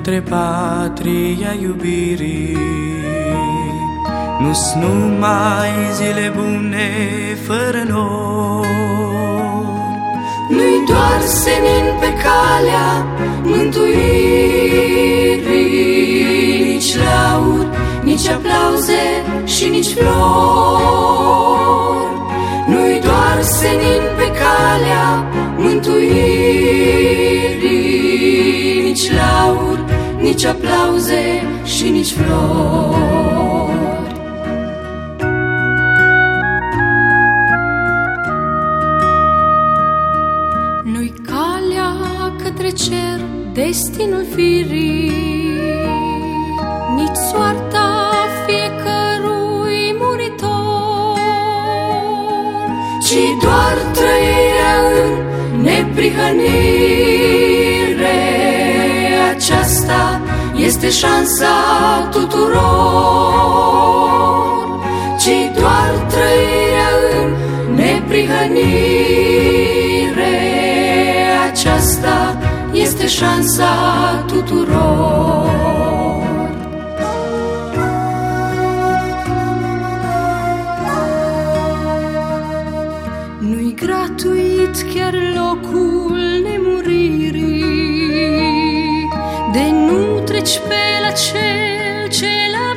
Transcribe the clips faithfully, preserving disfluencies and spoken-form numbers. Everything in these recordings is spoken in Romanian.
către patria iubirii. Nu-s numai zile bune fără nor, nu-i doar senin pe calea mântuirii, nici laud, nici aplauze și nici flori. Nu-i doar senin pe calea mântuirii, nici laud, nici aplauze și nici flori. Nu-i calea către cer, destinul firii, nici soarta fiecărui muritor, ci doar trăirea în neprihănire. Aceasta este șansa tuturor, ci doar trăirea în neprihănire. Aceasta este șansa tuturor. Nu-i gratuit chiar locul nemuririi, de nu treci pe la cel ce l-a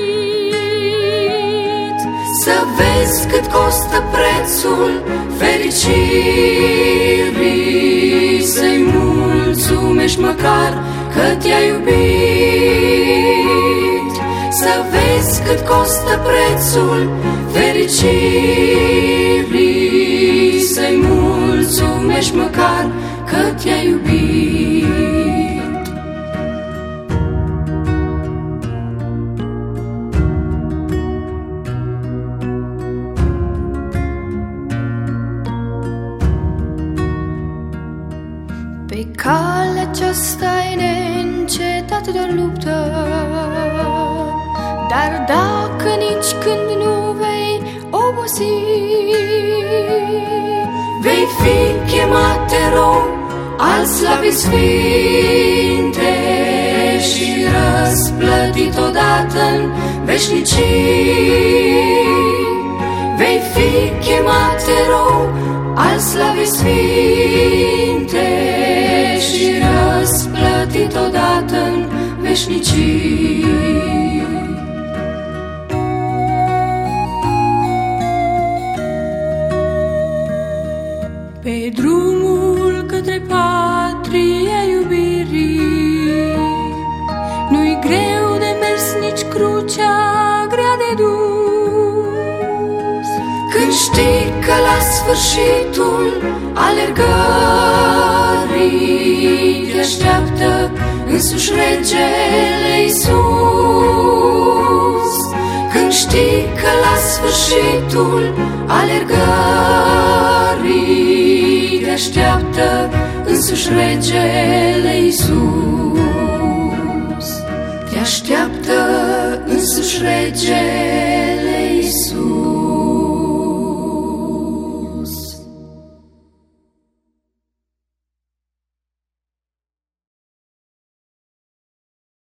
plătit. Să vezi cât costă prețul fericirii, să-i mulțumești măcar că te-a iubit. Să vezi cât costă prețul fericirii, să-i mulțumești măcar că te-a iubit. Pe calea aceasta-i neîncetat doar luptă, dar dacă nici când nu vei obosi, vei fi chemat erou al slavei sfinte și răsplătit odată în veșnicii. Vei fi chemat erou al slavei sfinte și răsplătit odată în veșnicii. Pe drumul către patria iubirii, nu-i greu de mers, nici crucea grea de dus. Când știi că la sfârșitul alergării te așteaptă însuși regele Iisus. Când știi că la sfârșitul alergării te așteaptă însuși regele Iisus. Te așteaptă însuși regele